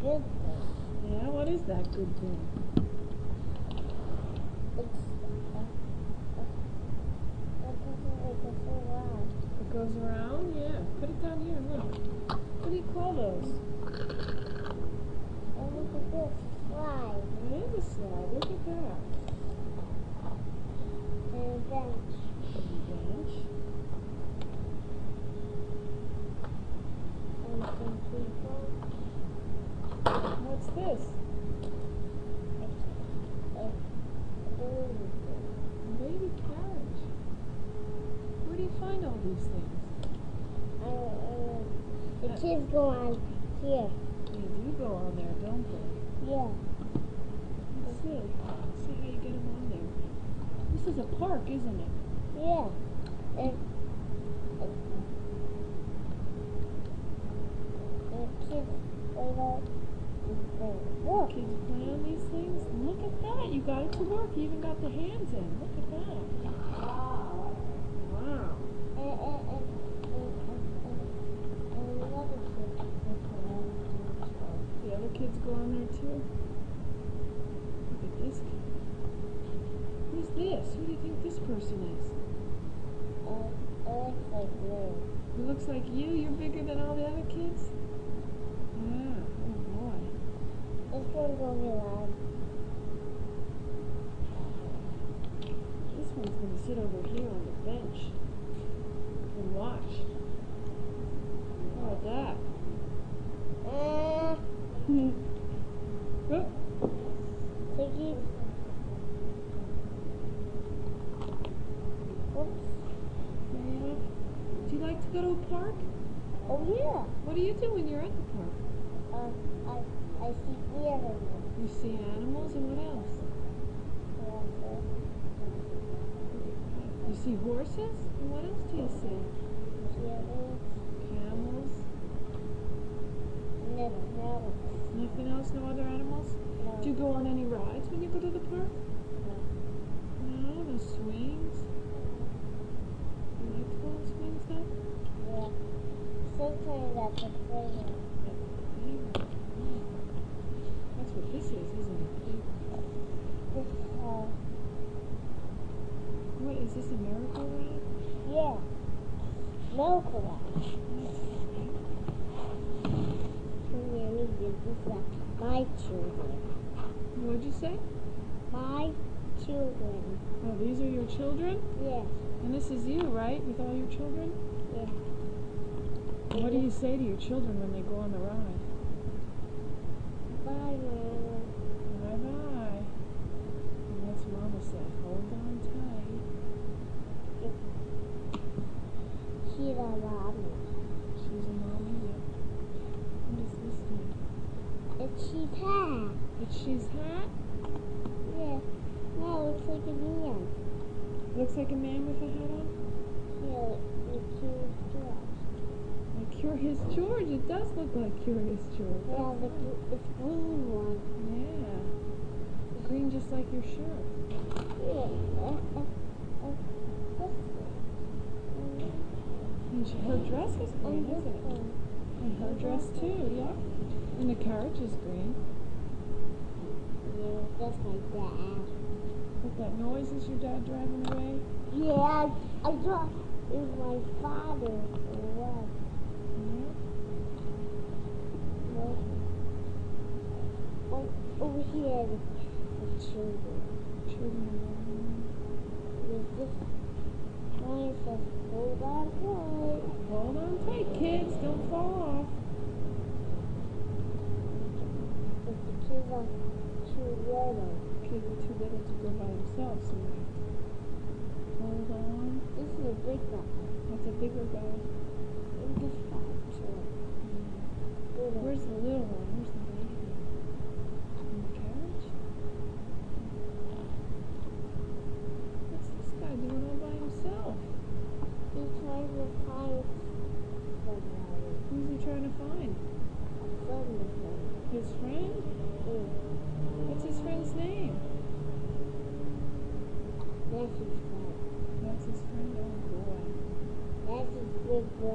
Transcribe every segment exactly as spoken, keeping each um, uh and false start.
good thing. Yeah, what is that good thing? It's uh, uh, it doesn't make it so loud. It goes around? Yeah. Put it down here, look. What do you call those? And look at this slide. It is a slide. Look at that. And a bench. And a bench. And some people. What's this? It's a, a baby thing. A baby carriage. Where do you find all these things? Uh, uh, the kids go on here. They do go on there, don't they? Yeah. Let's see. Let's see how you get them on there. This is a park, isn't it? Yeah. And, and, and kids play that and thing. Look. Kids play on these things. Look at that. You got it to work. You even got the hands in. Look at that. Wow. And, and, and, and, and, and, and another kid will play on it. The other kids go on there too. Look at this kid. Who's this? Who do you think this person is? Uh, it looks like me. It looks like you. You're bigger than all the other kids? Yeah. Oh boy. This one's gonna be loud. This one's going to sit over here on the bench and watch. How about that? Uh, Oh. Piggy. Oops. Yeah. Do you like to go to a park? Oh yeah. What do you do when you're at the park? Uh, I, I see animals. You see animals and what else? You see horses? And what else do you see? Camels. Camels? Nothing else. Nothing else? No other animals? No. Do you go on any rides when you go to the park? No. No? No swings? You like to go on swings though? Yeah. Sometimes at the playground. That's what this is, isn't it? This, uh, What, is this a merry-go-round? yeah. Milk-a-lot. Mommy did this at my children. What'd you say? My children. Oh, these are your children? Yes. And this is you, right? With all your children? Yeah. What do you say to your children when they go on the ride? Bye, Mama. Bye-bye. And what's Mama say? Hold on tight. She's a mommy. She's a mommy, yeah. What does this mean? It's she's hat. It's she's hat? Yeah. No, it looks like a man. Looks like a man with a hat on? Yeah, with Curious George. Like Curious George. It does look like Curious George. Yeah, the gr- it's green one. Yeah. Green just like your shirt. Yeah. Uh, uh, uh, this one. And she, her dress is And, green, and this isn't it? one. And her dress too, yeah. And the carriage is green. Yeah, that's my dad. What that noise is your dad driving away? Yeah, I, I thought it was my father or what. Yeah. No. Oh, over here, the, the children. Children are running. There's this one that says, hold on tight. Hold on tight, kids. Don't fall off. If the kids are too little. Kids are too little to go by themselves, so they hold on. This is a big guy. That's a bigger guy. And this guy, too. Little. Where's the little one? Where's the baby? In the carriage? What's this guy doing all by himself? He's trying to find somebody. Who's he trying to find? Somebody. His friend? Mm. What's his friend's name? That's his friend. That's his friend? Oh boy. That's his big brother.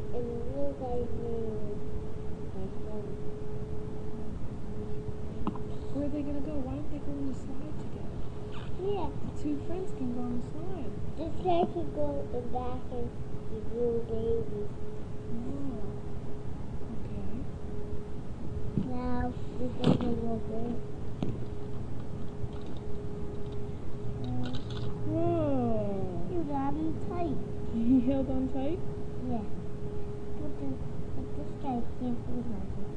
and you guys name my friend. Where are they gonna go? Why don't they go on the slide together? Yeah, The two friends can go on the slide. this guy could go in back and the little baby. Oh. Okay. Now we go a little bit. Whoa. You got him tight. He held on tight? Yeah. But, the, but this guy can't hold on to it.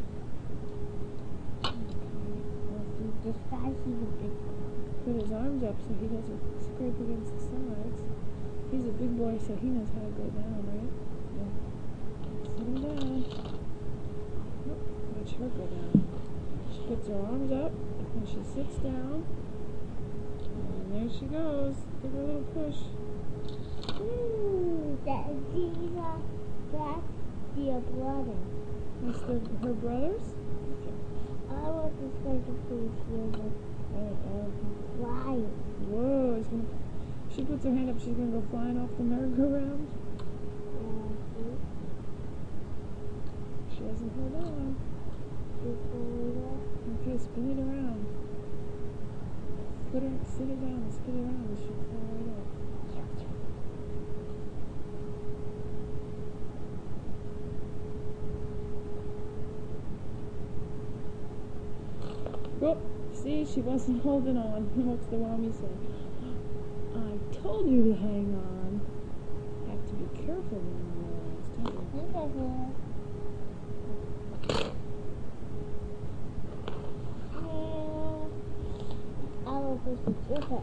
Well, see, this guy, he's a big boy. Put his arms up so he doesn't scrape against the sides. He's a big boy, so he knows how to go down, right? Yeah. Sit him down. Oh, watch her go down. She puts her arms up and she sits down. And there she goes. Give her a little push. Ooh, that, these are, that's your brother. That's the, her brothers? I want this guy to please feel the fly. Whoa, it's gonna, she puts her hand up, she's gonna go flying off the merry-go-round. Uh, see? She hasn't held on. She's going up. Okay, spin it around. Put her, sit her down and spin it around and she'll fly right up. Oh, see, she wasn't holding on. What's the mommy say? I told you to hang on. Have to be careful when you're lost, don't you? Look at her. I will push the trigger.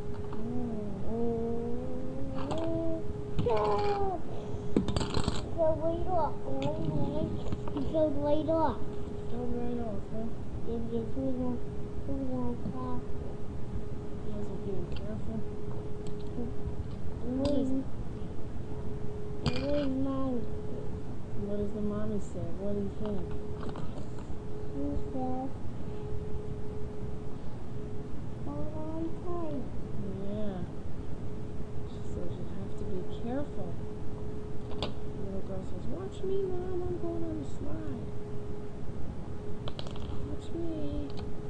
Oh, stop! So laid off. So laid off. Hold right off, huh? If you do that, do that class. He wasn't being careful. Where's, where's mommy? What does the mommy say? What do you think? She says, hold on tight. Yeah. She says you have to be careful. The little girl says, watch me, Mom, I'm going on the slide. Watch me.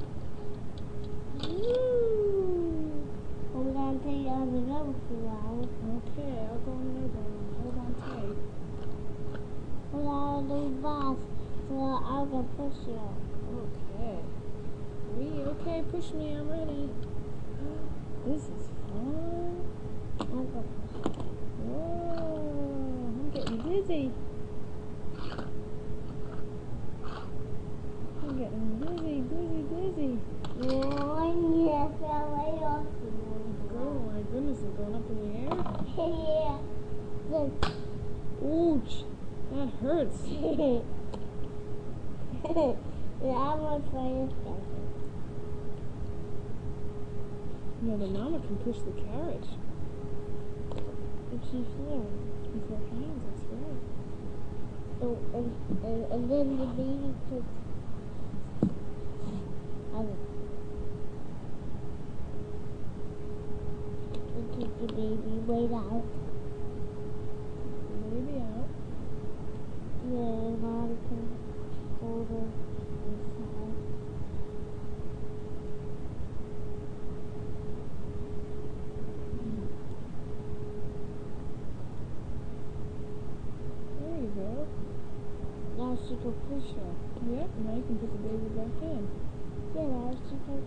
Woo! Hold on tight on the rope for a while. Okay, I'll go on the one. Hold on tight. Hold on the boss so I'll go push you. Okay. We okay, push me, I'm ready. This is fun. I'll go push you. Whoa, I'm getting dizzy. I'm getting dizzy, dizzy, dizzy. One year fell right off the Oh my goodness, I'm going up in the air. Yeah. Look. Ouch, that hurts. Yeah, I'm on fire starter. No, the mama can push the carriage And she's here. with her hands, that's right. Oh, and, and, and then the baby took. I don't and took the baby right out. The baby out. Yeah, mom can hold her inside. There you go. Now she can push her. Yep, now you can put the baby back in. Yeah, now she can.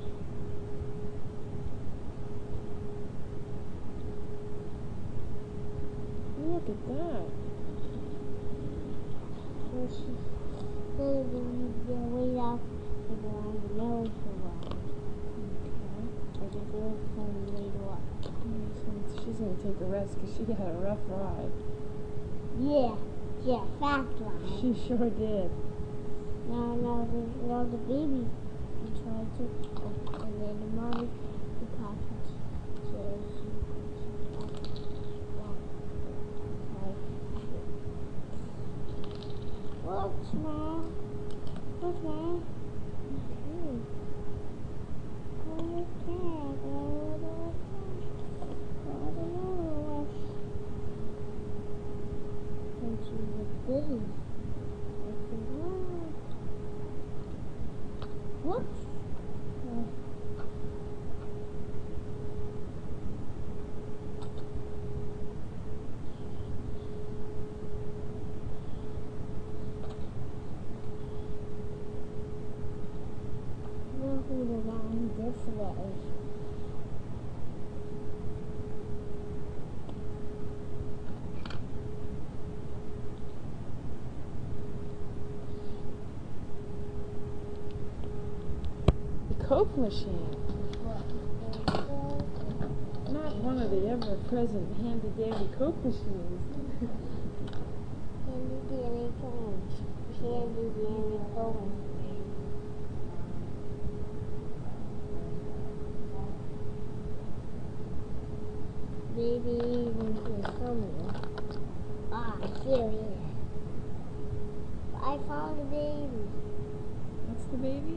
Look at that. So she. So the baby will wait out and go on the nose for a while. Okay. Or the girl's going to wait off. She's going to take a rest because she had a rough ride. Yeah, yeah, fast ride. She sure did. Now, now, the, now the baby, he tried to, oh, and then the mommy, the package, says, what's wrong? What's wrong? Okay. Okay, go to the go to the and she would This is. Whoops. Uh, Walking around this way. The Coke machine. Not one of the ever-present handy-dandy Coke machines. Handy dandy cones. Handy dandy cones. Maybe even here somewhere. Ah, here it is. I found a baby. That's the baby?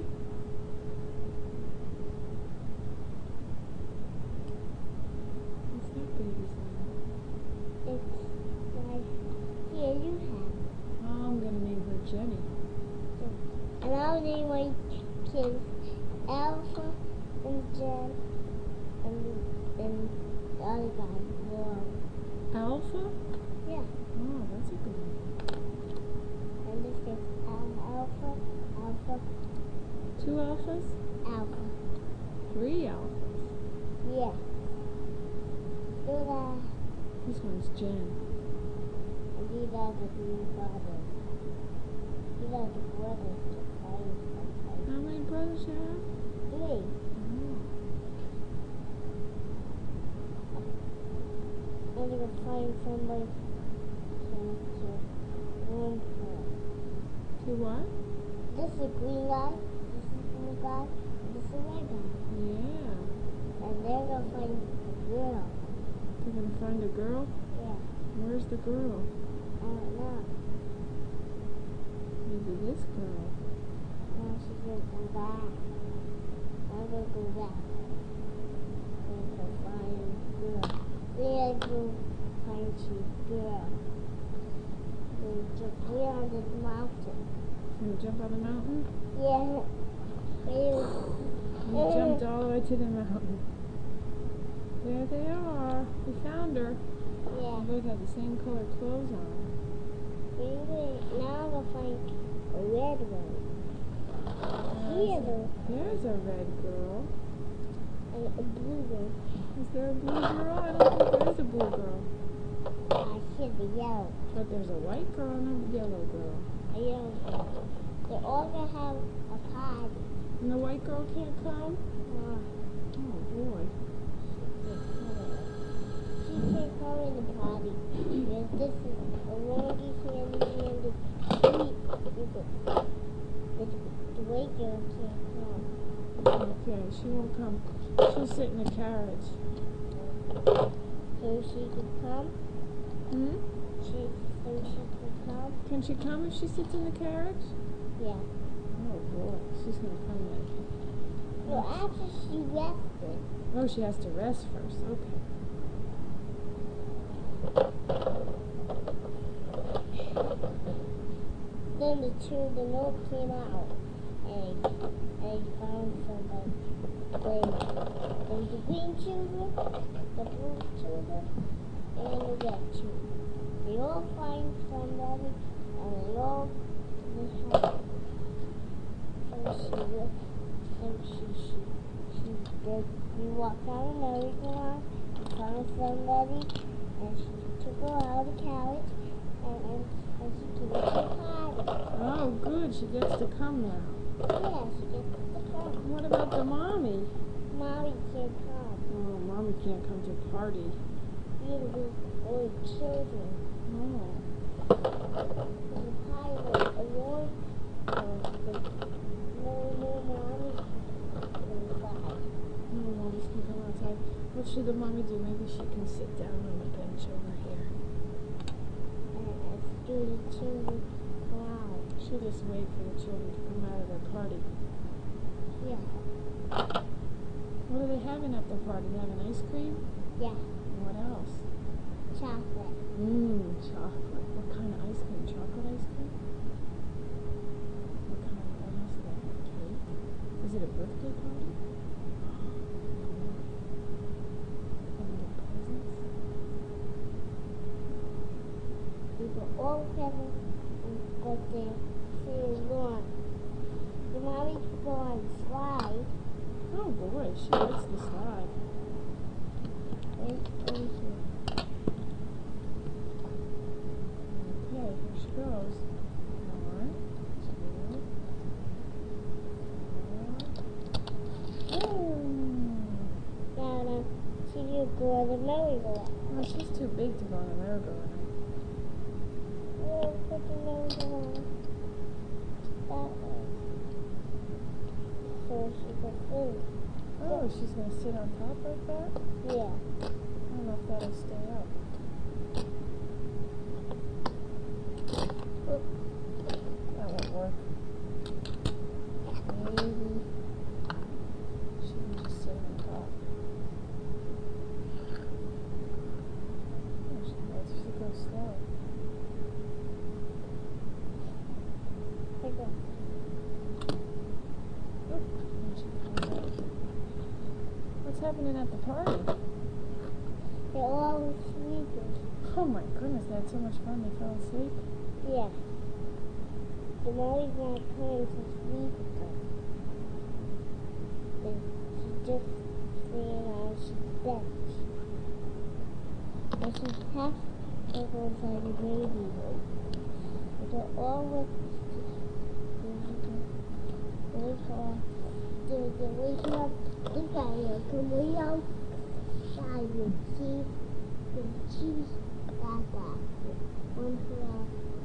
What's that baby's name? It's like, here you have it. Oh, I'm gonna name her Jenny. And I'll name my kids Alpha and Jen and, and the other guy, Will. Alpha? Yeah. Oh, that's a good one. And this is um, Alpha, Alpha, Two alphas? Alpha. Three alphas. Yeah. Do that. This one's Jen. And these are the three brothers. These are the brothers to find something. How many brothers you have? Three. Oh. I'm gonna find somebody to, to room for. To what? This is a green guy, this is a blue guy, this is a red guy. Yeah. And they're gonna find a girl. You're gonna find a girl? Yeah. Where's the girl? I don't know. Maybe this girl. Now she's gonna go back. I'm gonna go back. We're gonna find a girl. We're gonna go find a girl. We're just we're on this mountain. You gonna jump on the mountain? Yeah. We're, You jumped all the way to the mountain. There they are. We found her. yeah. They both have the same color clothes on. We're, now I'm gonna find a red one. Here, though. There's a red girl. And a blue one. Is there a blue girl? I don't think there is a blue girl. I see the yellow. But there's a white girl and a yellow girl. A yellow one. They're all gonna have a party. And the white girl can't come? Uh, Oh boy. she can't come in the party. Because this is a lonely, handy, handy, sweet. You could, the, the white girl can't come. Okay, she won't come. She'll sit in the carriage. So she could come. Hmm? She, so she could come. Can she come if she sits in the carriage? Yeah. Oh boy, she's gonna come then. No, after she rested. Oh, she has to rest first. Okay. Then the two, the note came out, and and found somebody. They, there's the green children, the blue children, and the red children. They all find somebody, and they all just have. So she, so she, she, she did. We walked down the merry-go-round, and found somebody, and she took her out of the carriage, and and, and she came to the party. Oh, good. She gets to come now. Yeah, she gets to come. What about the mommy? Mommy can't come. Oh, mommy can't come to the party. These are the only children. Oh. The party was alone. No, no mommy inside. No, mommy's can come outside. What should the mommy do? Maybe she can sit down on the bench over here. And as do the children come out. She'll just wait for the children to come out of their party. Yeah, What are they having at the party? They having ice cream? yeah, What else? chocolate. Mmm, chocolate. What kind of ice cream? Chocolate all Kevin got there. She was going. The mommy could go on the slide. Oh boy, she likes the slide. And, and she, Okay, here she goes. One, two, four. Oh. now, now, she just go on the merry-go-round. Well, she's too big to go on the merry-go-round. We'll put the merry-go-round that way. So she can fit. Oh, she's going to sit on top like that? Yeah. I don't know if that'll stay up. Oop. That won't work. Maybe she can just sit on top. Oh, she goes, she goes slow. Like that. Oop. And she comes out. What's happening at the party? They're all sleeping. Oh my goodness, they had so much fun they fell asleep. Yeah. The mommy's not coming to sleep with them. And she's just laying on the bench. And she's half over inside the baby room. But they're all with wake up. They're, they're waking up. Look at you. Come way outside and see the cheese back back. One for